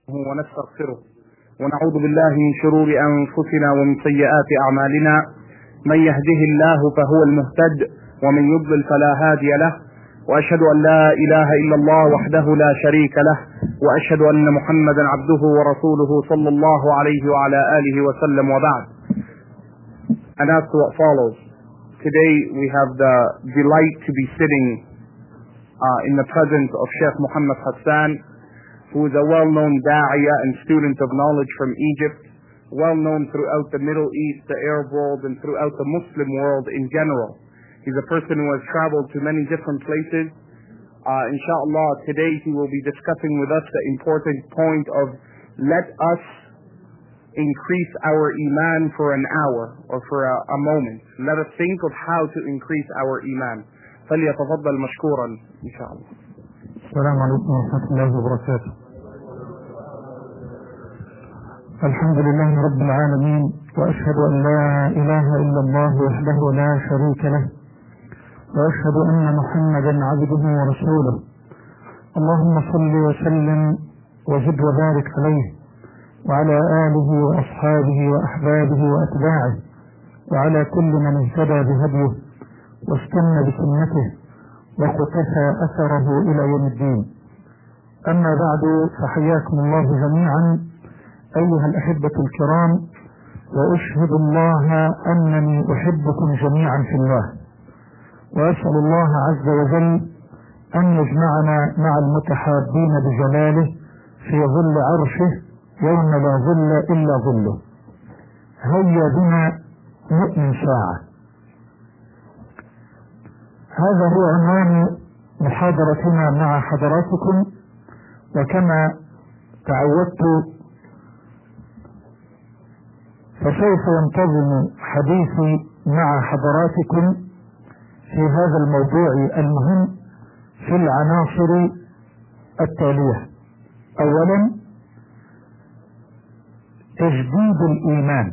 ونستغفره ونعوذ بالله من شرور أنفسنا ومن سيئات أعمالنا. من يهده الله فهو المهتد ومن يضلل فلا هادي له، وأشهد أن لا إله إلا الله وحده لا شريك له، وأشهد أن محمدا عبده ورسوله صلى الله عليه وعلى آله وسلم. وبعد. And as to what follows, today we have the delight to be sitting in the presence of Sheikh Muhammad Hassan, who is a well-known da'iyah and student of knowledge from Egypt, well-known throughout the Middle East, the Arab world, and throughout the Muslim world in general. He's a person who has traveled to many different places. Inshallah, today he will be discussing with us the important point of let us increase our iman for an hour or for a moment. Let us think of how to increase our iman. فليتفضل مشكورا إن شاء الله. السلام عليكم ورحمة الله وبركاته. الحمد لله رب العالمين، وأشهد أن لا إله إلا الله وحده لا شريك له، وأشهد أن محمدا عبده ورسوله. اللهم صل وسلم وزد وبارك عليه وعلى آله وأصحابه وأحبابه وأتباعه وعلى كل من اهتدى بهديه واستنى بسنته وقتفى أثره إلى يوم الدين. أما بعد، فحياكم الله جميعا أيها الأحبة الكرام، وأشهد الله أنني أحبكم جميعا في الله، وأسأل الله عز وجل أن يجمعنا مع المتحابين بجلاله في ظل عرشه يوم لا ظل إلا ظله. هيا بنا نؤمن ساعة. هذا هو عنوان محاضرتنا مع حضراتكم، وكما تعودت فسوف ينتظم حديثي مع حضراتكم في هذا الموضوع المهم في العناصر التالية. أولا، تجديد الإيمان.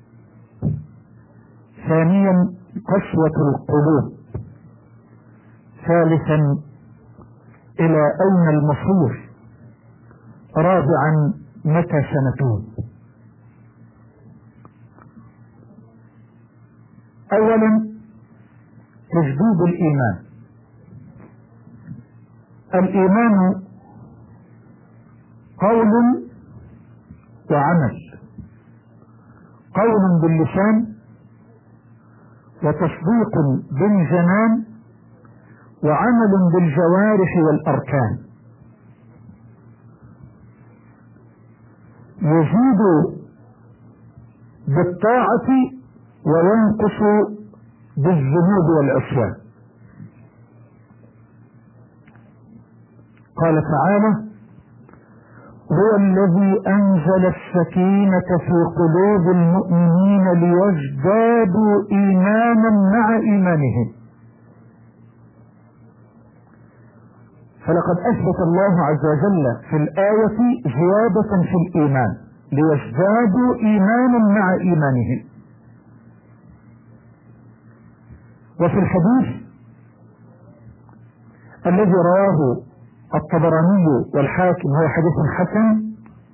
ثانيا، قسوة القلوب. ثالثا، إلى أين المصير. رابعا، متى سنتوب. أولا، تجديد الإيمان. الإيمان قول وعمل، قول باللسان وتصديق بالجنان وعمل بالجوارح والأركان. يزيد بالطاعة وينقص بالذنوب والعصيان. قال تعالى: هو الذي أنزل السكينة في قلوب المؤمنين ليزدادوا إيمانا مع إيمانهم. فلقد أثبت الله عز وجل في الآية زيادة في الإيمان، ليزدادوا إيمانا مع إيمانهم. وفي الحديث الذي رواه الطبراني والحاكم، هو حديث حسن،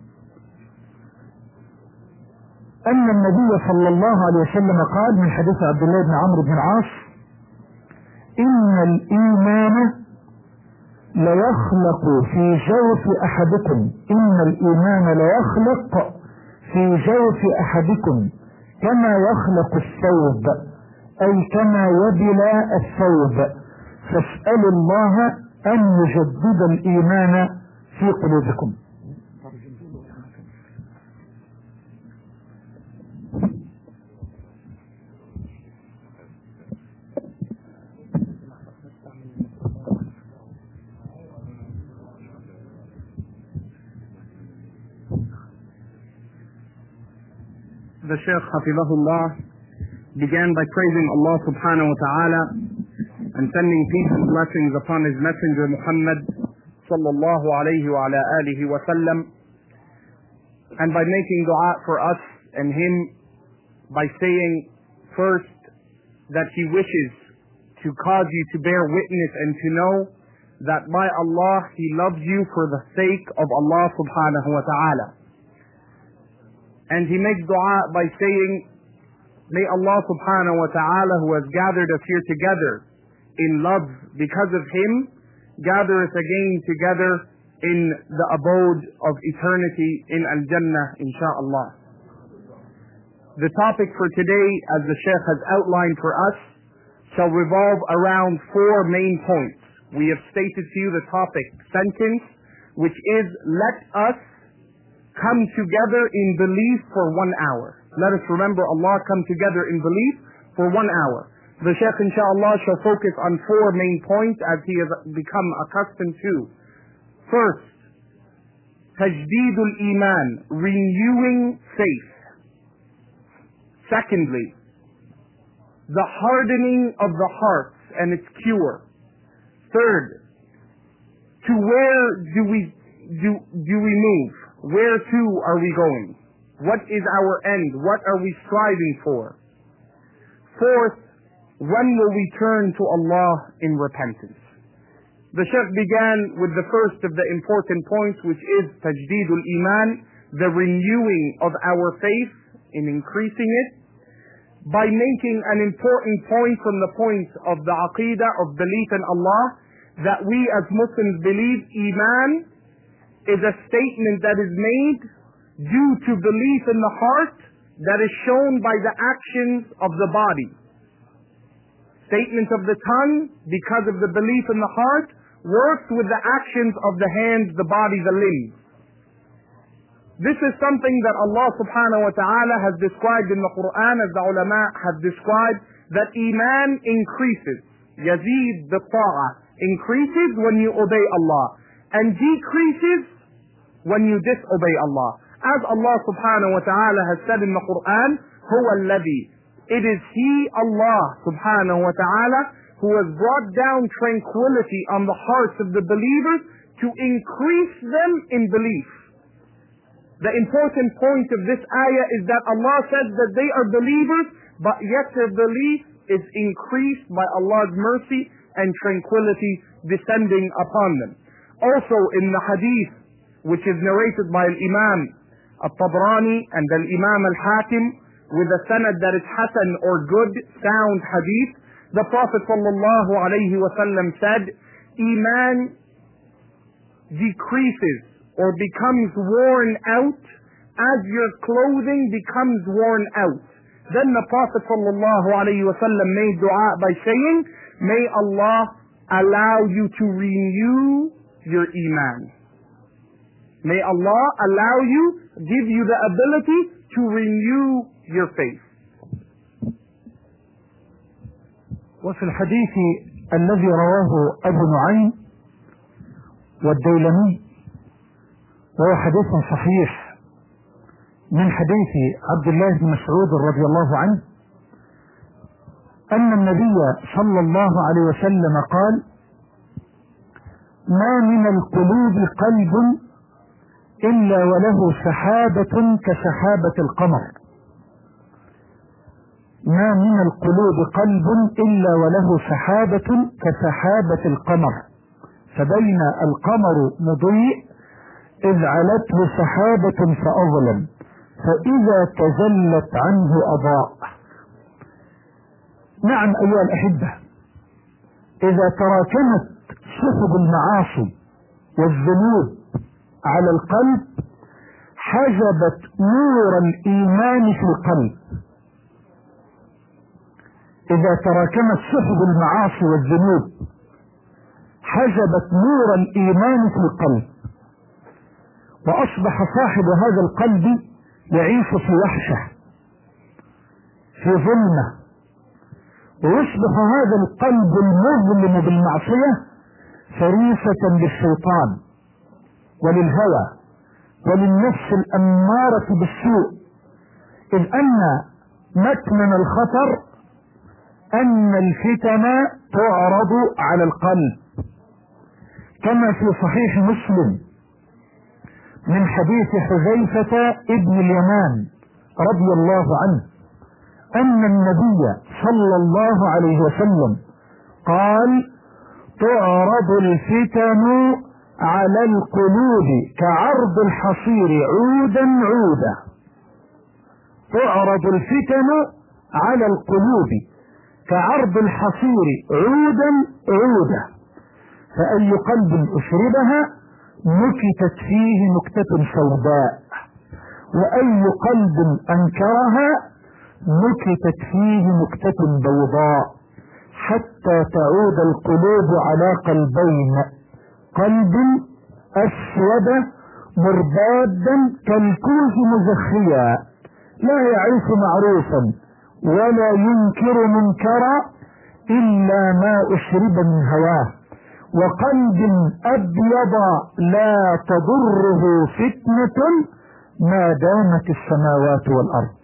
أن النبي صلى الله عليه وسلم قال من حديث عبد الله بن عمرو بن العاص: إن الإيمان ليخلق في جوف أحدكم، إن الإيمان ليخلق في جوف أحدكم كما يخلق الثوب، أي كما يبلى الثوب، فاسألوا الله أن يجدد الإيمان في قلوبكم. The Shaykh Hafizahullah began by praising Allah subhanahu wa ta'ala and sending peace and blessings upon his messenger Muhammad sallallahu alayhi wa ala alihi wa sallam, and by making dua for us and him by saying first that he wishes to cause you to bear witness and to know that by Allah, He loves you for the sake of Allah subhanahu wa ta'ala. And he makes dua by saying, may Allah subhanahu wa ta'ala, who has gathered us here together in love because of Him, gather us again together in the abode of eternity in Al-Jannah, insha'Allah. The topic for today, as the Shaykh has outlined for us, shall revolve around 4 main points. We have stated to you the topic sentence, which is, let us come together in belief for 1 hour. Let us remember Allah, come together in belief for 1 hour. The Shaykh insha'Allah shall focus on 4 main points as he has become accustomed to. First, Tajdeedul Iman, renewing faith. Secondly, the hardening of the hearts and its cure. Third, to where do we move? Where to are we going? What is our end? What are we striving for? Fourth, when will we turn to Allah in repentance? The Shaykh began with the first of the important points, which is Tajdeedul Iman, the renewing of our faith, in increasing it, by making an important point from the points of the Aqidah of belief in Allah, that we as Muslims believe Iman is a statement that is made due to belief in the heart that is shown by the actions of the body. Statement of the tongue, because of the belief in the heart, works with the actions of the hands, the body, the limbs. This is something that Allah subhanahu wa ta'ala has described in the Quran, as the ulama have described, that Iman increases. Yazid the ta'ah, increases when you obey Allah, and decreases when you disobey Allah. As Allah subhanahu wa ta'ala has said in the Quran, huwa alladhi, it is He, Allah subhanahu wa ta'ala, who has brought down tranquility on the hearts of the believers to increase them in belief. The important point of this ayah is that Allah says that they are believers, but yet their belief is increased by Allah's mercy and tranquility descending upon them. Also in the hadith, which is narrated by Imam Al-Tabrani and Imam Al-Hakim, with a sanad that is hasan or good, sound hadith, the Prophet sallallahu alayhi wa sallam said, Iman decreases or becomes worn out as your clothing becomes worn out. Then the Prophet sallallahu alayhi wa sallam made dua by saying, may Allah allow you to renew your Iman. May Allah allow you, give you the ability to renew your faith. وفي الحديث الذي رواه أبو نعيم والديلمي، وهو حديث صحيح من حديث عبد الله بن مسعود رضي الله عنه، أن النبي صلى الله عليه وسلم قال: ما من القلوب قلب إلا وله سحابة كسحابة القمر. ما من القلوب قلب إلا وله سحابة كسحابة القمر، فبين القمر مضيء إذ علته سحابة فأظلم، فإذا تجلت عنه أضاء. نعم أيها الأحبة، إذا تراكمت سحب المعاصي والذنوب على القلب حجبت نور الإيمان في القلب. إذا تراكمت سحب المعاصي والذنوب حجبت نور الإيمان في القلب، وأصبح صاحب هذا القلب يعيش في وحشة، في ظلمة، ويصبح هذا القلب المظلم بالمعصية فريسة للشيطان وللهوى وللنفس الأمارة بالسوء، إذ أن مكمن الخطر أن الفتن تعرض على القلب، كما في صحيح مسلم من حديث حذيفة ابن اليمان رضي الله عنه أن النبي صلى الله عليه وسلم قال: تعرض الفتن على القلوب كعرض الحصير عودا عودا. تعرض الفتن على القلوب كعرض الحصير عودا عودا، فأي قلب أشربها نكتت فيه نكتة سوداء، وأي قلب أنكرها نكتت فيه نكتة بيضاء، حتى تعود القلوب على قلبين: قلب أسود مربادا كالكوز مزخيا لا يعرف معروفا ولا ينكر منكرا إلا ما أشرب من هواه، وقلب أبيض لا تضره فتنة ما دامت السماوات والأرض.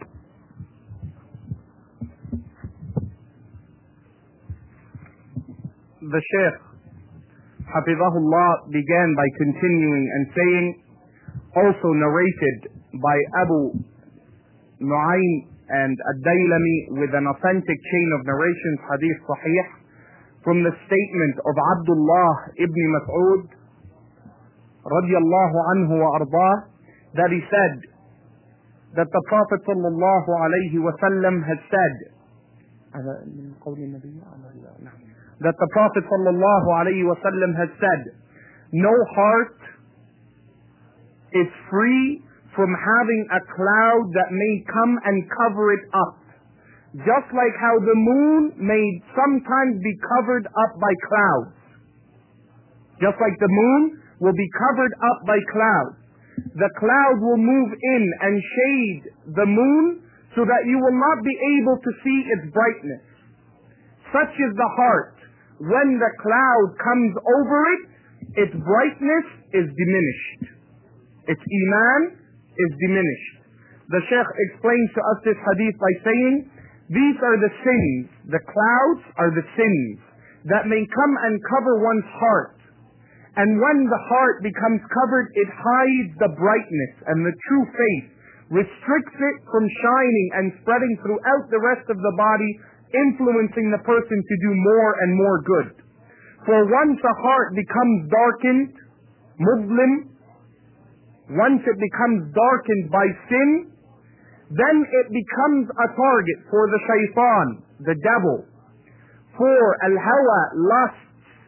The Shaykh, Hafizahullah, began by continuing and saying, also narrated by Abu Nu'aym and Ad-Daylami with an authentic chain of narrations, Hadith Sahih, from the statement of Abdullah ibn Mas'ud radiyallahu anhu wa ardah, that he said that the Prophet sallallahu alayhi wa sallam has said, that the Prophet sallallahu alayhi wa sallam has said, no heart is free from having a cloud that may come and cover it up. Just like how the moon may sometimes be covered up by clouds. Just like the moon will be covered up by clouds. The cloud will move in and shade the moon so that you will not be able to see its brightness. Such is the heart. When the cloud comes over it, its brightness is diminished. Its iman is diminished. The Shaykh explains to us this hadith by saying, these are the sins, the clouds are the sins that may come and cover one's heart. And when the heart becomes covered, it hides the brightness and the true faith, restricts it from shining and spreading throughout the rest of the body, influencing the person to do more and more good. For once a heart becomes darkened, Muslim, once it becomes darkened by sin, then it becomes a target for the shaitan, the devil, for al-hawa, lusts,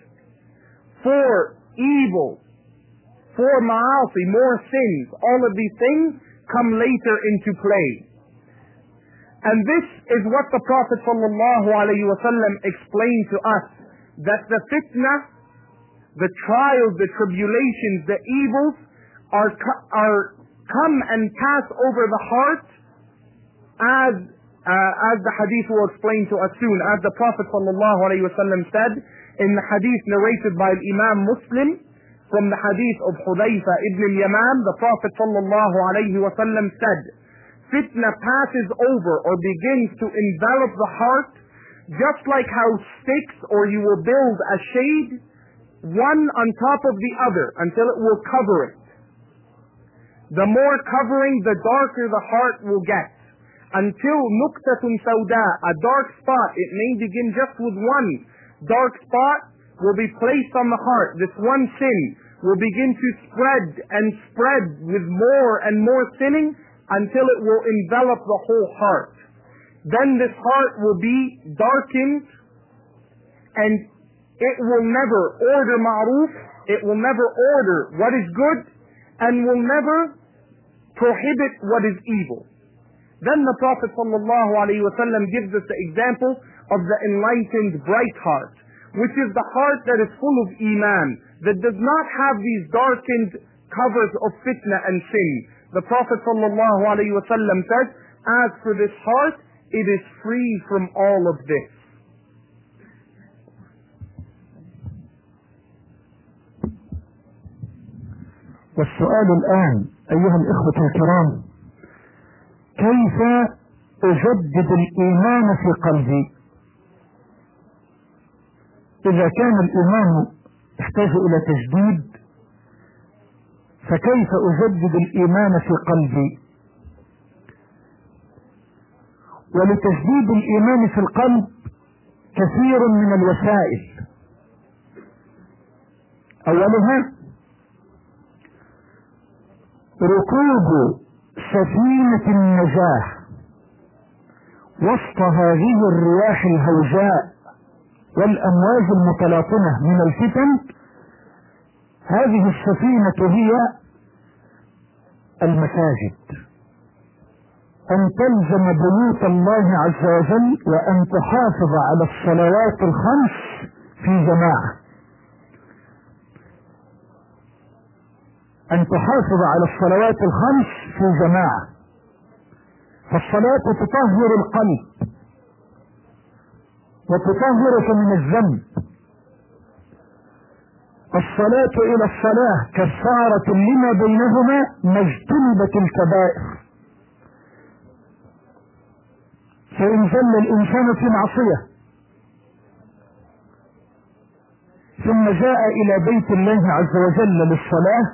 for evil, for ma'asi, more sins. All of these things come later into play. And this is what the Prophet sallallahu alaihi wasallam explained to us, that the fitna, the trials, the tribulations, the evils are come and pass over the heart, as the hadith will explain to us soon. As the Prophet sallallahu alaihi wasallam said in the hadith narrated by Imam Muslim from the hadith of Hudayfa ibn al-Yaman, the Prophet sallallahu alaihi wasallam said, fitna passes over or begins to envelop the heart just like how sticks, or you will build a shade one on top of the other until it will cover it. The more covering, the darker the heart will get, until nuktatun sawda, a dark spot. It may begin just with one dark spot will be placed on the heart. This one sin will begin to spread and spread with more and more sinning until it will envelop the whole heart. Then this heart will be darkened, and it will never order ma'ruf, it will never order what is good, and will never prohibit what is evil. Then the Prophet ﷺ gives us the example of the enlightened bright heart, which is the heart that is full of iman, that does not have these darkened covers of fitna and sin. The Prophet ﷺ says, as for this heart, it is free from all of this. والسؤال الآن أيها الإخوة الكرام، كيف أجدد الإيمان في قلبي؟ إذا كان الإيمان يحتاج إلى تجديد، فكيف أجدد الإيمان في قلبي؟ ولتجديد الإيمان في القلب كثير من الوسائل، أولها ركوب سفينة النجاة وسط هذه الرياح الهوجاء والأمواج المتلاطمة من الفتن. هذه السفينة هي المساجد، أن تلزم بيوت الله عز وجل وأن تحافظ على الصلوات الخمس في جماعة، أن تحافظ على الصلوات الخمس في جماعة. فالصلاة تطهر القلب وتطهرك من الذنب. الصلاة إلى الصلاة كفارة لما بينهما ما اجتنبت الكبائر. فإن زل الإنسان في معصية ثم جاء إلى بيت الله عز وجل للصلاة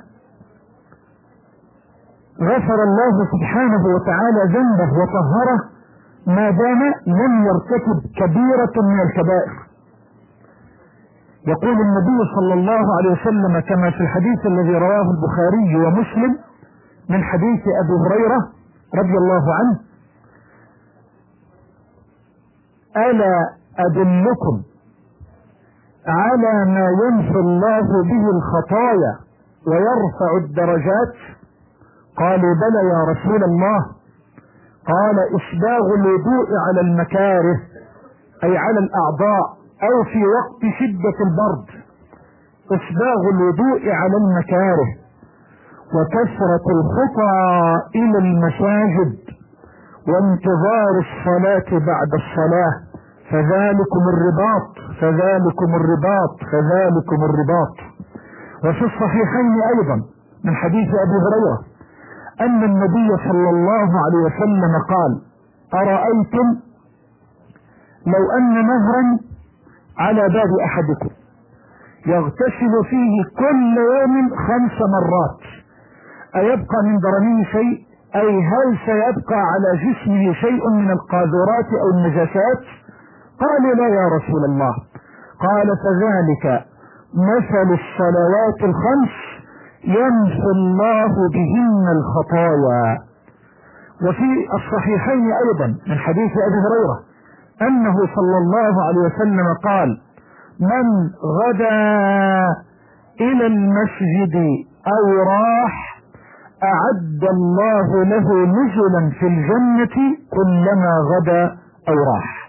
غفر الله سبحانه وتعالى ذنبه وطهره ما دام لم يرتكب كبيرة من الكبائر. يقول النبي صلى الله عليه وسلم كما في الحديث الذي رواه البخاري ومسلم من حديث أبي هريرة رضي الله عنه: ألا أدلكم على ما يمحو الله به الخطايا ويرفع الدرجات؟ قالوا: بلى يا رسول الله. قال: إسباغ الوضوء على المكاره، أي على الأعضاء، أو في وقت شدة البرد إسباغ الوضوء على المكاره، وكثرة الخطى إلى المساجد، وانتظار الصلاة بعد الصلاة، فذلكم الرباط فذلكم الرباط فذلكم الرباط. وفي الصحيحين أيضا من حديث أبي هريرة أن النبي صلى الله عليه وسلم قال: أرأيتم لو أن نهرا على باب أحدكم يغتسل فيه كل يوم 5 مرات أيبقى من درنه شيء؟ أي هل سيبقى على جسمه شيء من القاذورات أو النجاسات؟ قالوا: لا يا رسول الله. قال: فذلك مثل الصلوات الخمس يمحو الله بهن الخطايا. وفي الصحيحين أيضا من حديث أبي هريرة أنه صلى الله عليه وسلم قال: من غدا إلى المسجد أو راح أعد الله له نزلا في الجنة كلما غدا أو راح.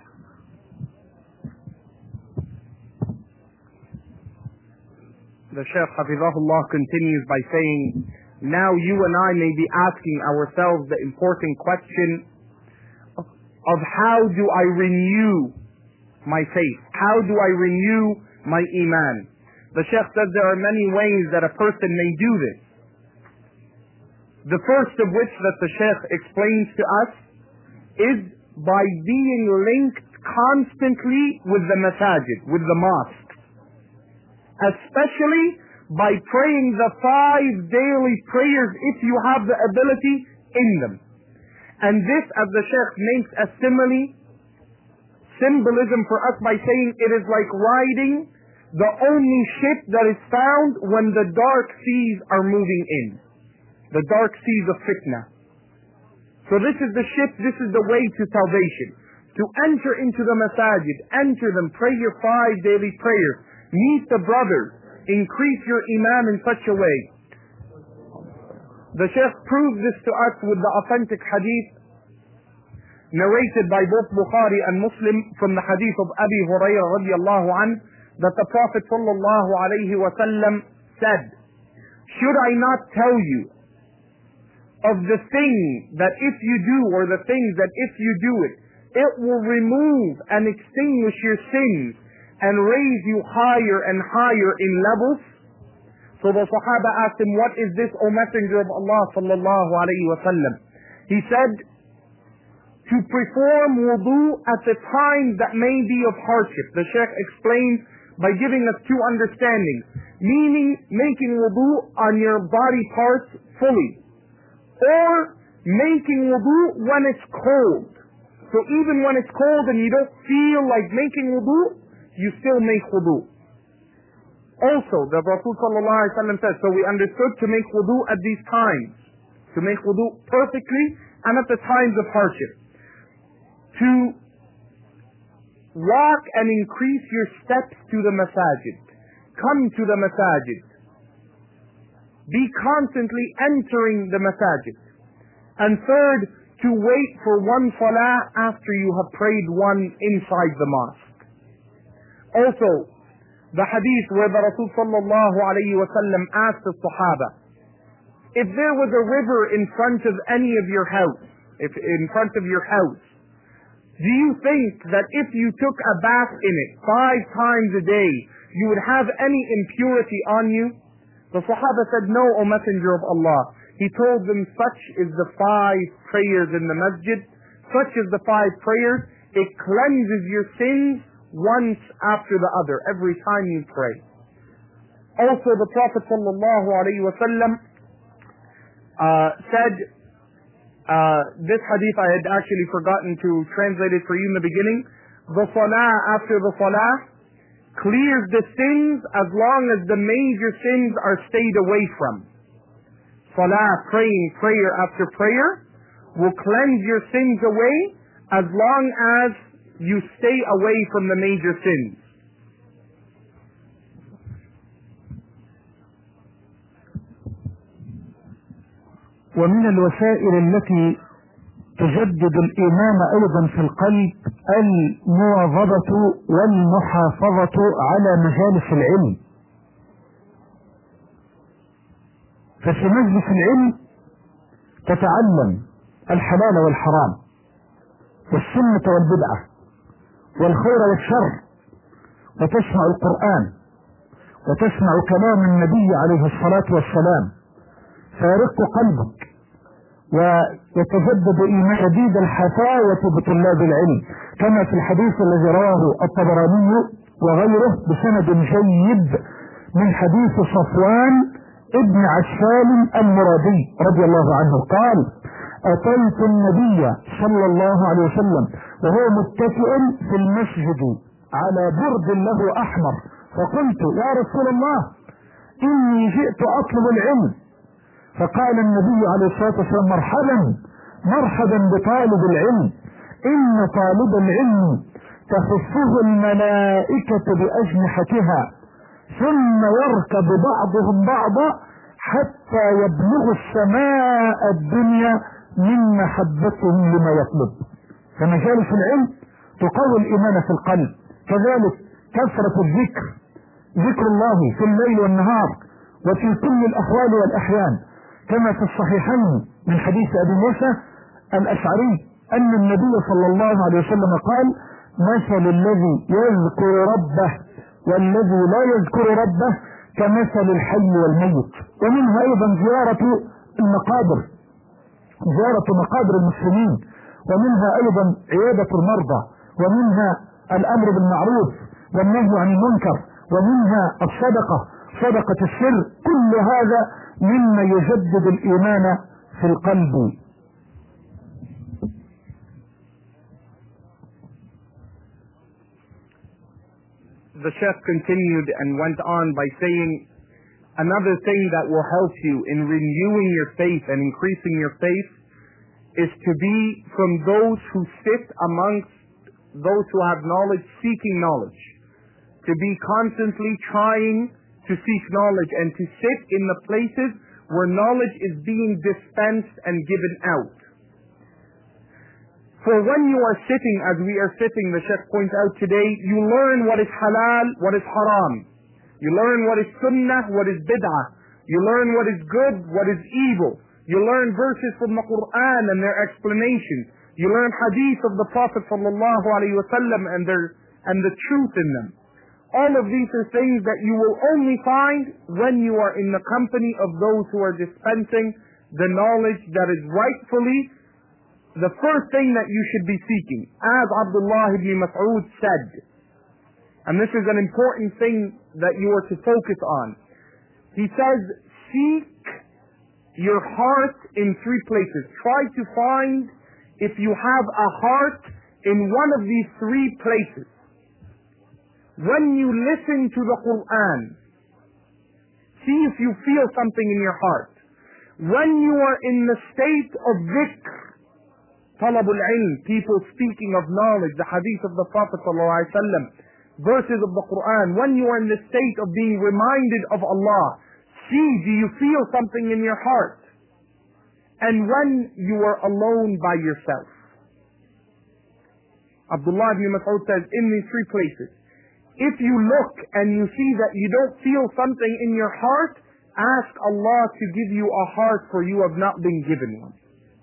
The Shaykh Hafizahullah continues by saying, now you and I may be asking ourselves the important question of how do I renew my faith? How do I renew my iman? The Shaykh says there are many ways that a person may do this. The first of which that the Shaykh explains to us is by being linked constantly with the masajid, with the mosque. Especially by praying the 5 daily prayers if you have the ability in them. And this, as the Shaykh makes a symbolism for us by saying it is like riding the only ship that is found when the dark seas are moving in. The dark seas of fitna. So this is the ship, this is the way to salvation. To enter into the masajid, enter them, pray your 5 daily prayers. Meet the brothers, increase your iman in such a way. The Shaykh proves this to us with the authentic hadith narrated by both Bukhari and Muslim from the hadith of Abi Hurairah radiallahu anhu, that the Prophet sallallahu alayhi wa sallam said, should I not tell you of the thing that if you do, or the things that if you do it, it will remove and extinguish your sins and raise you higher and higher in levels? So the Sahaba asked him, what is this, O Messenger of Allah sallallahu alayhi wa sallam? He said, to perform wudu at the time that may be of hardship. The Shaykh explained by giving us 2 understandings, meaning making wudu on your body parts fully, or making wudu when it's cold. So even when it's cold and you don't feel like making wudu, you still make wudu. Also, the Rasul ﷺ says, so we understood to make wudu at these times, to make wudu perfectly and at the times of hardship. To walk and increase your steps to the masajid. Come to the masajid. Be constantly entering the masajid. And third, to wait for one salah after you have prayed one inside the mosque. Also, the hadith where the Rasul sallallahu alayhi wa sallam asked the Sahaba, if there was a river in front of any of your house, do you think that if you took a bath in it 5 times a day, you would have any impurity on you? The Sahaba said, no, O Messenger of Allah. He told them, such is the 5 prayers in the masjid, such is the 5 prayers, it cleanses your sins once after the other, every time you pray. Also the Prophet sallallahu alayhi wa sallam said, this hadith I had actually forgotten to translate it for you in the beginning, the salah after the salah clears the sins as long as the major sins are stayed away from. Salah, praying prayer after prayer, will cleanse your sins away as long as you stay away from the major sins. ومن الوسائل التي تجدد الإيمان أيضا في القلب المواظبة والمحافظة على مجالس العلم. ففي مجلس العلم تتعلم الحلال والحرام والسنة والبدعة والخير والشر، وتسمع القرآن وتسمع كلام النبي عليه الصلاة والسلام، فيرق قلبك ويتجدد إيمان شديد الحفاوة بطلاب العلم، كما في الحديث الذي رواه الطبراني وغيره بسند جيد من حديث صفوان ابن عسال المرادي رضي الله عنه قال: أتيت النبي صلى الله عليه وسلم وهو متكئ في المسجد على برد له أحمر، فقلت: يا رسول الله، إني جئت أطلب العلم. فقال النبي عليه الصلاة والسلام: مرحبا مرحبا بطالب العلم، إن طالب العلم تخصه الملائكة بأجنحتها ثم يركب بعضهم بعضا حتى يبلغ السماء الدنيا من محبتهم لما يطلب. فمجالس العلم تقوي الإيمان في القلب. كذلك كثرة الذكر، ذكر الله في الليل والنهار وفي كل الأحوال والأحيان، كما في الصحيحين من حديث أبي موسى الأشعري أن النبي صلى الله عليه وسلم قال: مثل الذي يذكر ربه والذي لا يذكر ربه كمثل الحي والميت. ومنها أيضا زيارة المقابر، زيارة مقابر المسلمين، ومنها أيضا عيادة المرضى، ومنها الأمر بالمعروف والنهي عن المنكر، ومنها الصدقة، صدقة السر. كل هذا مما يجدد الإيمان في القلب. The Sheikh continued and went on by saying, another thing that will help you in renewing your faith and increasing your faith is to be from those who sit amongst those who have knowledge, seeking knowledge. To be constantly trying to seek knowledge and to sit in the places where knowledge is being dispensed and given out. For when you are sitting, as we are sitting, the Sheikh points out today, you learn what is halal, what is haram. You learn what is sunnah, what is bid'ah. You learn what is good, what is evil. You learn verses from the Quran and their explanations. You learn hadith of the Prophet sallallahu alaihi wasallam and the truth in them. All of these are things that you will only find when you are in the company of those who are dispensing the knowledge that is rightfully the first thing that you should be seeking. As Abdullah ibn Mas'ud said, and this is an important thing that you are to focus on. He says, seek your heart in 3 places. Try to find if you have a heart in one of these 3 places. When you listen to the Quran, See if you feel something in your heart. When you are in the state of dhikr, talabul ilm, people speaking of knowledge, the hadith of the Prophet ﷺ, verses of the Quran, when you are in the state of being reminded of Allah, see, do you feel something in your heart? And when you are alone by yourself. Abdullah ibn Mas'ud says, in these three places, if you look and you see that you don't feel something in your heart, ask Allah to give you a heart, for you have not been given one.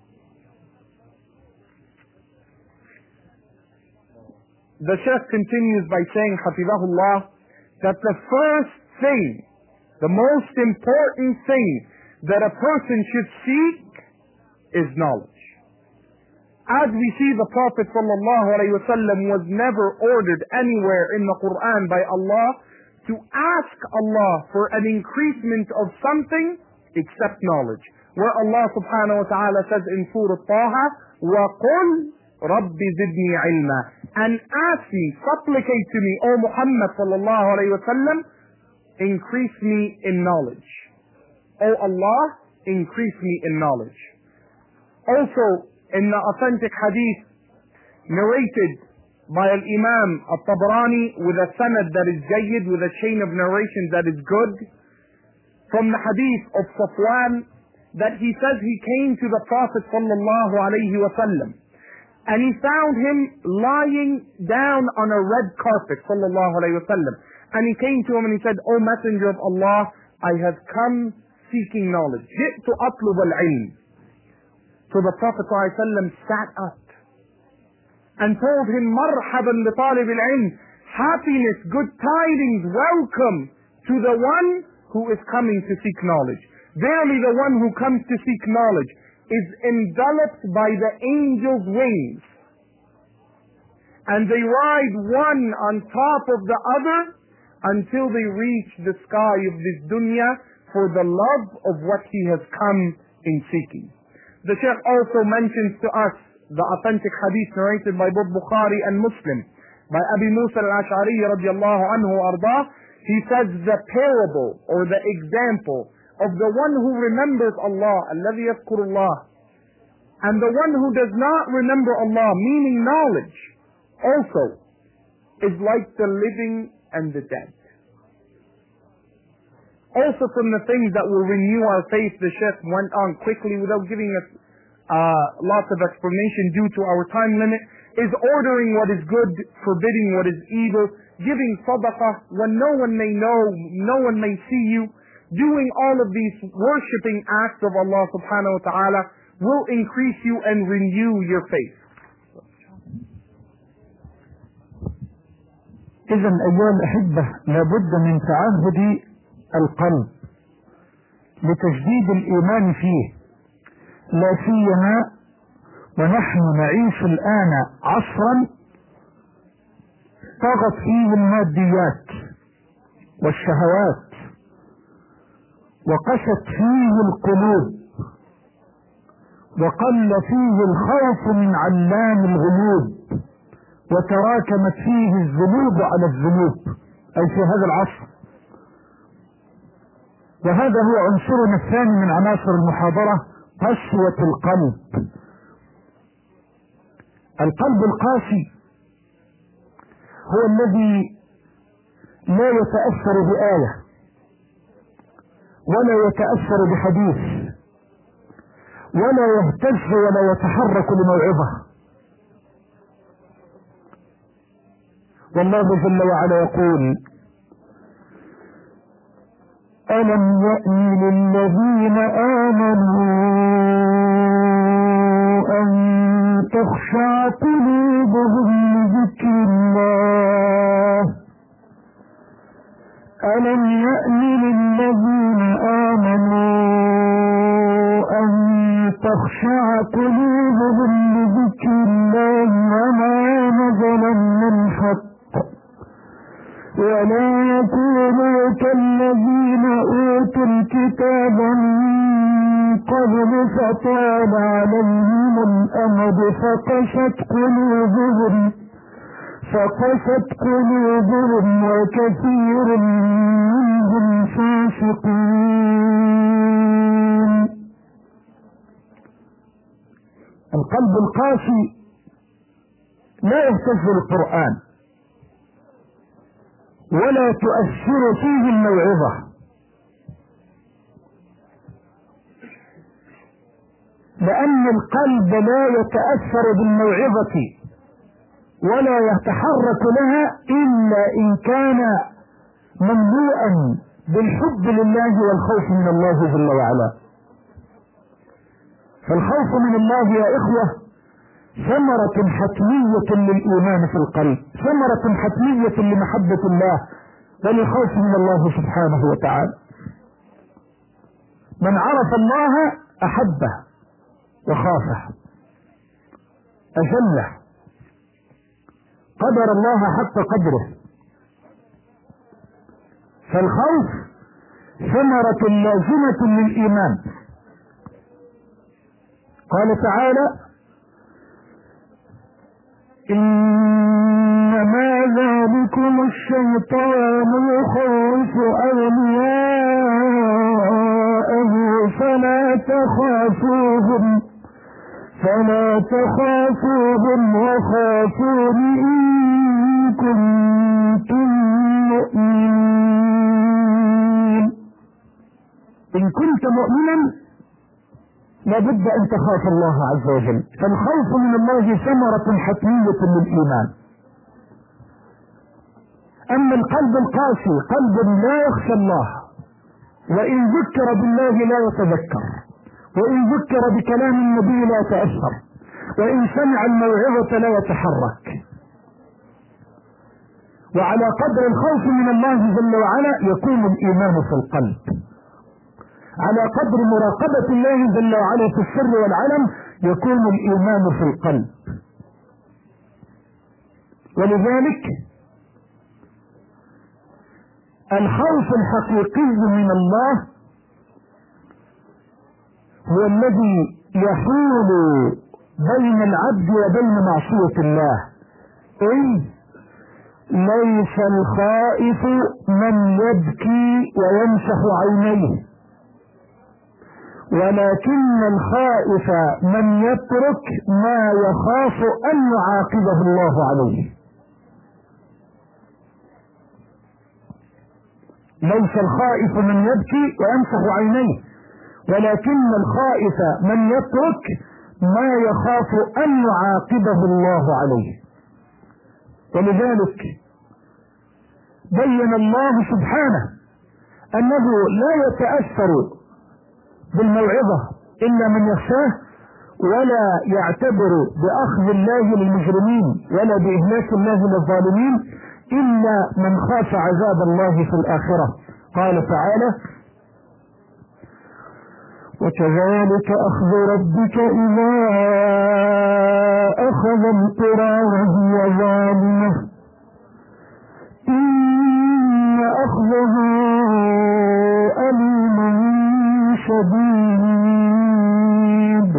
The Shaykh continues by saying, Hafizahullah, that the first thing, the most important thing that a person should seek is knowledge. As we see, the Prophet ﷺ was never ordered anywhere in the Quran by Allah to ask Allah for an increasement of something except knowledge. Where Allah subhanahu wa ta'ala says in Surah Taha, وَقُلْ رَبِّ زِدْنِي عِلْمًا, and ask me, supplicate to me, O Muhammad sallallahu alayhi wa sallam, increase me in knowledge. O Allah, increase me in knowledge. Also, in the authentic hadith narrated by Al-Imam Al-Tabrani with a sanad that is jayyid, with a chain of narration that is good, from the hadith of Safwan, that he says he came to the Prophet sallallahu alayhi wa sallam, and he found him lying down on a red carpet sallallahu alayhi wa sallam, and he came to him and he said, O Messenger of Allah, I have come seeking knowledge. جئت أطلب العلم. So the Prophet ﷺ sat up and told him, Marhaban li talib al-ilm, happiness, good tidings, welcome to the one who is coming to seek knowledge. Verily the one who comes to seek knowledge is enveloped by the angels' wings, and they ride one on top of the other until they reach the sky of this dunya for the love of what he has come in seeking. The Shaykh also mentions to us the authentic hadith narrated by both Bukhari and Muslim by Abi Musa al-Ash'ari radiyallahu anhu ardah. He says the parable or the example of the one who remembers Allah, alladhi yadhkurullah, and the one who does not remember Allah, meaning knowledge, also is like the living and the dead. Also from the things that will renew our faith, the Shaykh went on quickly without giving us lots of explanation due to our time limit, is ordering what is good, forbidding what is evil, giving sadaqah when no one may know, no one may see you. Doing all of these worshipping acts of Allah subhanahu wa ta'ala will increase you and renew your faith. إذن أيها الأحبة، لابد من تعهد القلب لتجديد الإيمان فيه، لا سيما ونحن نعيش الآن عصرا طغت فيه الماديات والشهوات وقست فيه القلوب وقل فيه الخوف من علام الغيوب وتراكمت فيه الذنوب على الذنوب، أي في هذا العصر. وهذا هو عنصرنا الثاني من عناصر المحاضرة، قسوة القلب. القلب القاسي هو الذي لا يتأثر بآية ولا يتأثر بحديث ولا يهتز ولا يتحرك لموعظة. والله جل وعلا يقول: ألم يأن للذين آمنوا أن تخشع قلوبهم لذكر الله. ألم يأن للذين آمنوا أن تخشع قلوبهم لذكر الله وما نزل من الحق ولا يكونوا كالذين أوتوا الكتاب من قبل فطال عليهم الأمد فقست قلوبهم وكثير منهم فاسقون. القلب القاسي لا يهتز القرآن ولا تؤثر فيه الموعظة، لأن القلب لا يتأثر بالموعظة ولا يتحرك لها إلا إن كان مملوءا بالحب لله والخوف من الله جل وعلا. فالخوف من الله يا إخوة ثمرة حتمية للإيمان في القلب، ثمرة حتمية لمحبة الله وللخوف من الله سبحانه وتعالى. من عرف الله أحبه وخافه أجله، قدر الله حق قدره. فالخوف ثمرة لازمة للإيمان. قال تعالى: إنما ذلكم الشيطان يخوف أولياءه فلا تخافوهم وخافون إن كنتم مؤمنين. إن كنت مؤمنا لابد أن تخاف الله عز وجل. فالخوف من الله ثمرة حتمية للإيمان. أما القلب القاسي قلب لا يخشى الله، وإن ذكر بالله لا يتذكر، وإن ذكر بكلام النبي لا يتأثر، وإن سمع الموعظة لا يتحرك. وعلى قدر الخوف من الله جل وعلا يكون الإيمان في القلب، على قدر مراقبة الله جل وعلا في السر والعلم يكون الإيمان في القلب. ولذلك الخوف الحقيقي من الله هو الذي يحول بين العبد وبين معصية الله. أي ليس الخائف من يبكي ويمسح عينيه، ولكن الخائف من يترك ما يخاف أن يعاقبه الله عليه. ليس الخائف من يبكي ويمسح عينيه، ولكن الخائف من يترك ما يخاف أن يعاقبه الله عليه. ولذلك بين الله سبحانه أنه لا يتأثر بالموعظة إلا من يخشاه، ولا يعتبر بأخذ الله للمجرمين ولا بإهلاك الله للظالمين إلا من خاف عذاب الله في الآخرة. قال تعالى: وكذلك أخذ ربك إذا أخذ القرى وهي ظالمة إن أخذه أليم شديد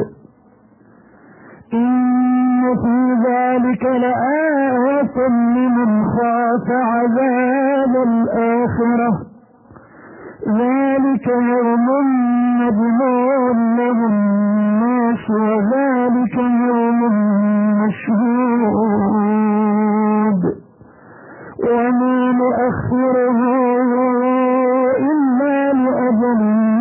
إن في ذلك لآية لمن خاف عذاب الآخرة ذلك يوم مجموع له الناس وذلك يوم مشهود وما نؤخره إلا لأجل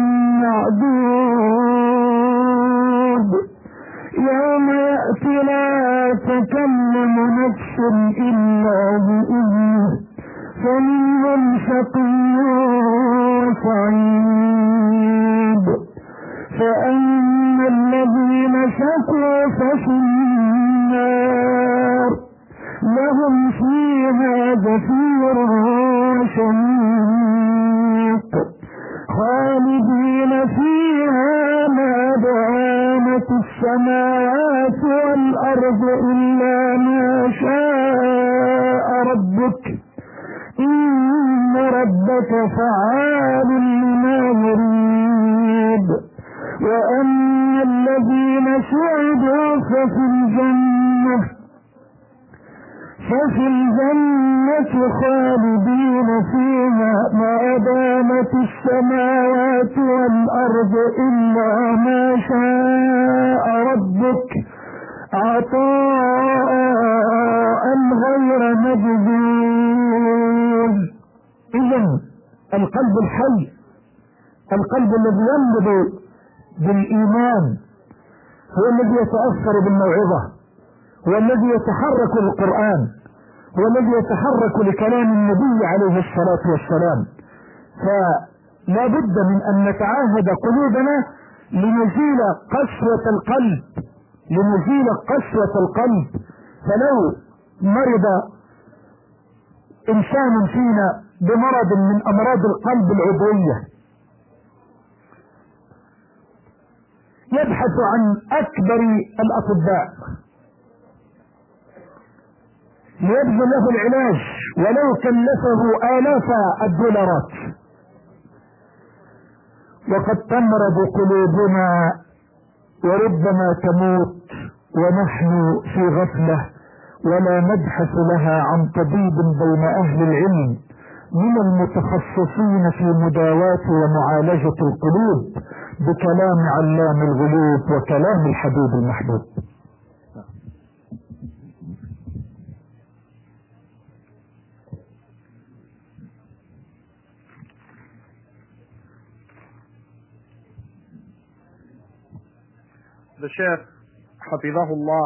معدود يوم يأتي لا تكلم نفس إلا بإذنه فمنهم شقي وسعيد فأما الذين شقوا ففي النار لهم فيها زفير وشهيق خالدين فيها ما دامت السماوات والأرض إلا ما شاء ربك إن ربك فعال لما يريد وأما الذين سعدوا ففي الجنة ففي الجنة خالدين فيها ما دامت السماوات والأرض إلا ما شاء ربك عطاء غير مجذوذ. إذن القلب الحي، القلب الذي ينبض بالإيمان، هو الذي يتأثر بالموعظة، هو الذي يتحرك للقرآن، هو الذي يتحرك لكلام النبي عليه الصلاة والسلام. فلا بد من أن نتعاهد قلوبنا لنزيل قسوة القلب، لنزيل قسوة القلب. فلو مرض إنسان فينا بمرض من أمراض القلب العضوية يبحث عن أكبر الأطباء ليبذل له العلاج ولو كلفه آلاف الدولارات، وقد تمرض قلوبنا وربما تموت ونحن في غفلة ولا نبحث لها عن طبيب بين أهل العلم من المتخصصين في مداواة ومعالجة القلوب بكلام علام الغيوب وكلام الحبيب المحبوب. The Shaykh, Hafidahullah,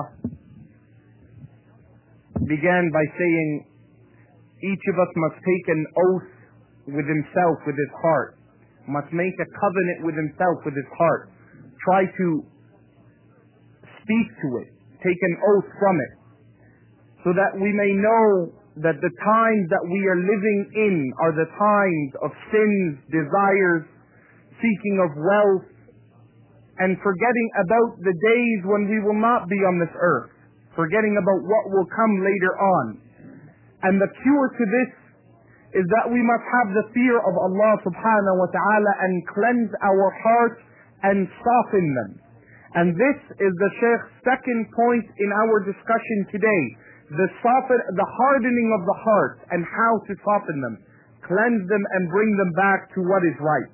began by saying each of us must take an oath with himself, with his heart, must make a covenant with himself, with his heart, try to speak to it, take an oath from it, so that we may know that the times that we are living in are the times of sins, desires, seeking of wealth, and forgetting about the days when we will not be on this earth, forgetting about what will come later on. And the cure to this is that we must have the fear of Allah subhanahu wa ta'ala and cleanse our hearts and soften them. And this is the Shaykh's second point in our discussion today, the hardening of the heart and how to soften them, cleanse them and bring them back to what is right.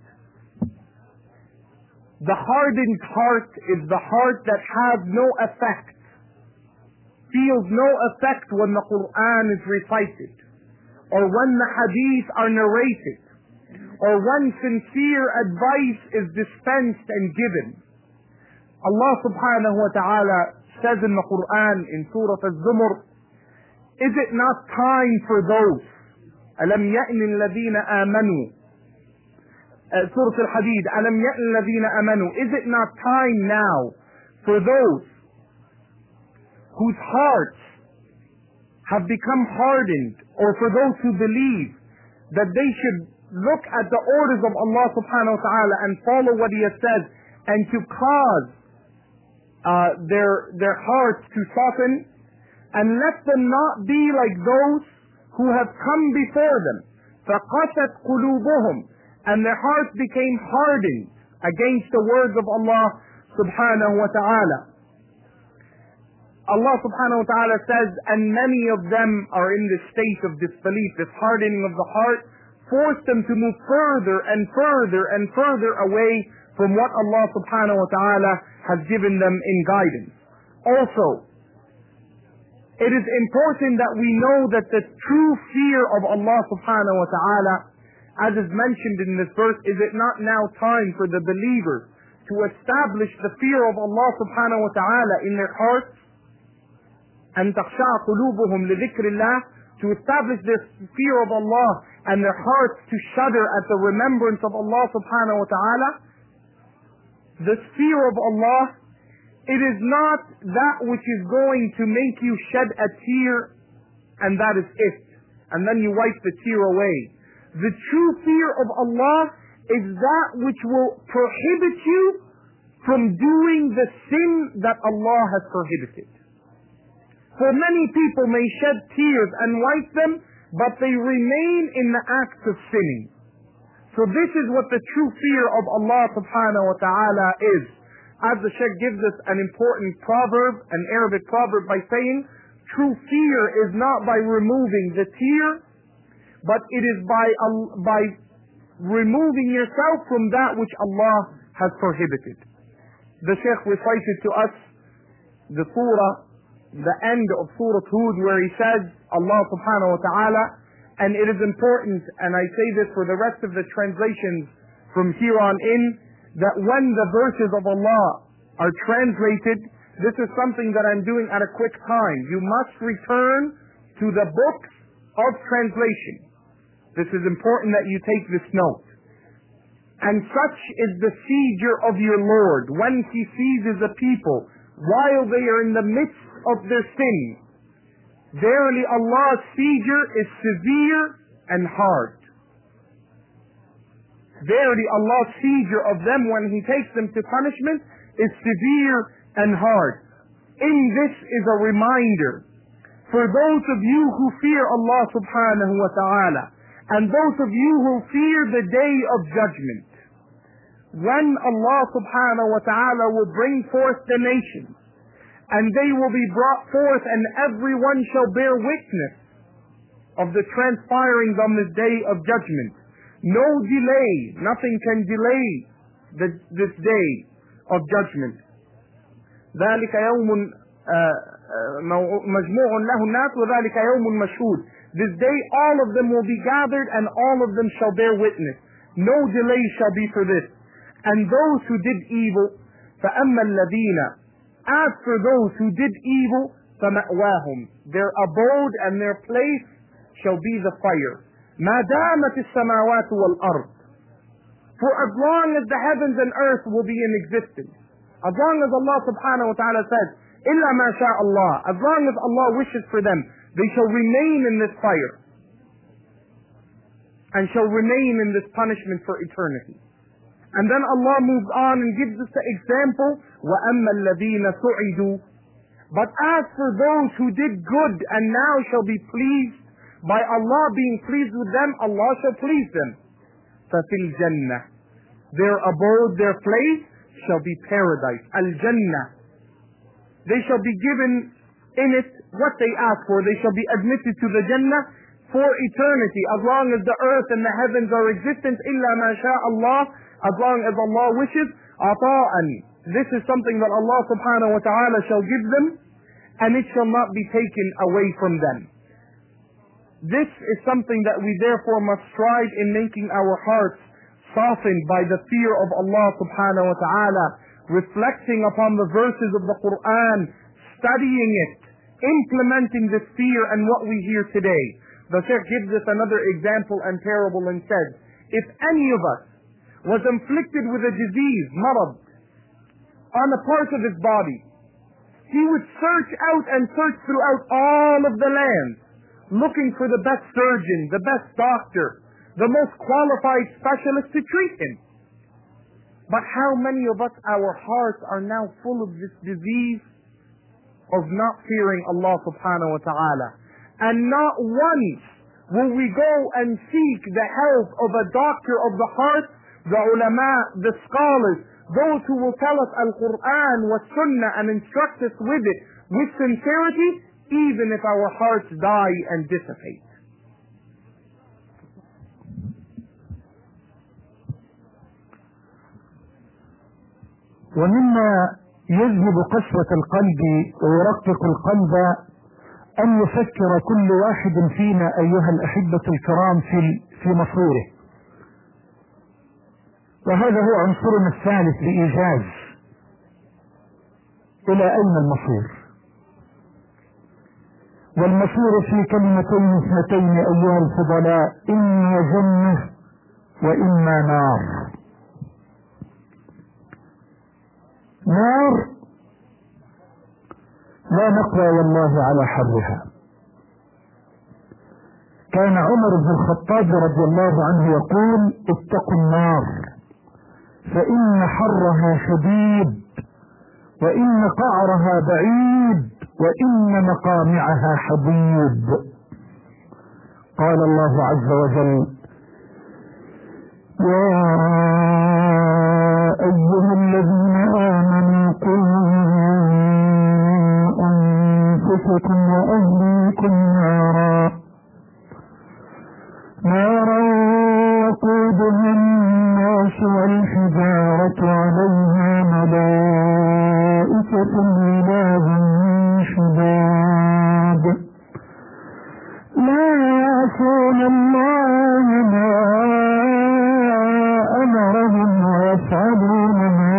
The hardened heart is the heart that has no effect, feels no effect when the Quran is recited, or when the hadith are narrated, or when sincere advice is dispensed and given. Allah subhanahu wa ta'ala says in the Quran in Surah Al-Zumar, is it not time for those, أَلَمْ يَأْنِ الَّذِينَ آمَنُوا, Surah Al-Hadid, أَلَمْ يَأْنِ الَّذِينَ آمَنُوا, is it not time now for those whose hearts have become hardened, or for those who believe, that they should look at the orders of Allah subhanahu wa ta'ala and follow what He has said, and to cause their hearts to soften, and let them not be like those who have come before them. فَقَسَتْ قُلُوبُهُمْ, and their hearts became hardened against the words of Allah subhanahu wa ta'ala. Allah subhanahu wa ta'ala says, and many of them are in this state of disbelief, this hardening of the heart, forced them to move further and further and further away from what Allah subhanahu wa ta'ala has given them in guidance. Also, it is important that we know that the true fear of Allah subhanahu wa ta'ala, as is mentioned in this verse, is it not now time for the believers to establish the fear of Allah subhanahu wa ta'ala in their hearts? أن تخشع قلوبهم لذكر الله, to establish this fear of Allah and their hearts to shudder at the remembrance of Allah subhanahu wa ta'ala. This fear of Allah, it is not that which is going to make you shed a tear and that is it, and then you wipe the tear away. The true fear of Allah is that which will prohibit you from doing the sin that Allah has prohibited. For many people may shed tears and wipe them, but they remain in the act of sinning. So this is what the true fear of Allah subhanahu wa ta'ala is. As the Shaykh gives us an important proverb, an Arabic proverb, by saying, true fear is not by removing the tear, but it is by removing yourself from that which Allah has prohibited. The Shaykh recited to us the surah, the end of Surah Hud, where he says, Allah subhanahu wa ta'ala, and it is important, and I say this for the rest of the translations from here on in, that when the verses of Allah are translated, this is something that I'm doing at a quick time. You must return to the books of translation. This is important that you take this note. And such is the seizure of your Lord when He seizes a people while they are in the midst of their sin. Verily Allah's seizure is severe and hard. Verily Allah's seizure of them when He takes them to punishment is severe and hard. In this is a reminder for those of you who fear Allah subhanahu wa ta'ala, and those of you who fear the day of judgment, when Allah subhanahu wa ta'ala will bring forth the nations, and they will be brought forth, and everyone shall bear witness of the transpirings on this day of judgment. No delay, nothing can delay this day of judgment. ذلك يوم مجموع له الناس وذلك يوم مشهود. This day all of them will be gathered and all of them shall bear witness. No delay shall be for this. And those who did evil, فَأَمَّا الَّذِينَ, as for those who did evil, فَمَأْوَاهُمْ, their abode and their place shall be the fire. مَا دَامَتِ السَّمَاوَاتُ وَالْأَرْضِ, for as long as the heavens and earth will be in existence, as long as Allah subhanahu wa ta'ala says, إِلَّا مَا شَاءَ اللَّهِ, as long as Allah wishes for them, they shall remain in this fire and shall remain in this punishment for eternity. And then Allah moves on and gives us the example, وَأَمَّا الَّذِينَ سُعِدُوا, but as for those who did good and now shall be pleased, by Allah being pleased with them, Allah shall please them. فَفِي الْجَنَّةِ, their abode, their place shall be paradise. Al-Jannah. They shall be given in it what they ask for. They shall be admitted to the Jannah for eternity, as long as the earth and the heavens are existent. إِلَّا مَا شَاءَ اللَّهِ, as long as Allah wishes. عَطَاءً, this is something that Allah subhanahu wa ta'ala shall give them, and it shall not be taken away from them. This is something that we therefore must strive in making our hearts softened by the fear of Allah subhanahu wa ta'ala, reflecting upon the verses of the Quran, studying it, implementing this fear and what we hear today. The Shaykh gives us another example and parable and says, if any of us was inflicted with a disease, marad, on a part of his body, he would search out and search throughout all of the land, looking for the best surgeon, the best doctor, the most qualified specialist to treat him. But how many of us, our hearts are now full of this disease of not fearing Allah subhanahu wa ta'ala. And not once will we go and seek the help of a doctor of the heart, the ulama, the scholars, those who will tell us Al-Quran wa Sunnah and instruct us with it with sincerity, even if our hearts die and dissipate. ومما يذهب قسوة القلب ويرقق القلب أن يفكر كل واحد فينا أيها الأحبة الكرام في مصيره. وهذا هو عنصرنا الثالث بإيجاز. إلى أين المصير؟ والمصير في كلمتين اثنتين أيها الفضلاء، إما جنة وإما نار. نار لا نقوى والله على حرها. كان عمر بن الخطاب رضي الله عنه يقول اتقوا النار فإن حرها شديد وإن قعرها بعيد وإن مقامعها حديد. قال الله عز وجل يا أيها الذين آمنوا قوا أنفسكم وأهليكم نارا وقودها الناس والحجارة عليها ملائكة غلاظ شداد لا يعصون الله ما أمرهم ويفعلون ما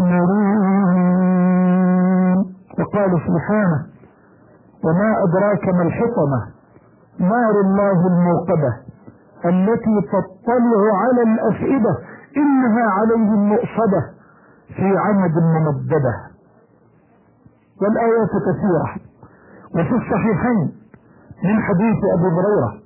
يؤمرون. وقال سبحانه: وما أدراك ما الحطمة نار الله الموقدة التي تطلع على الأفئدة إنها عليهم مؤصدة في عمد ممددة. والآيات كثيرة. وفي الصحيحين من حديث أبي هريرة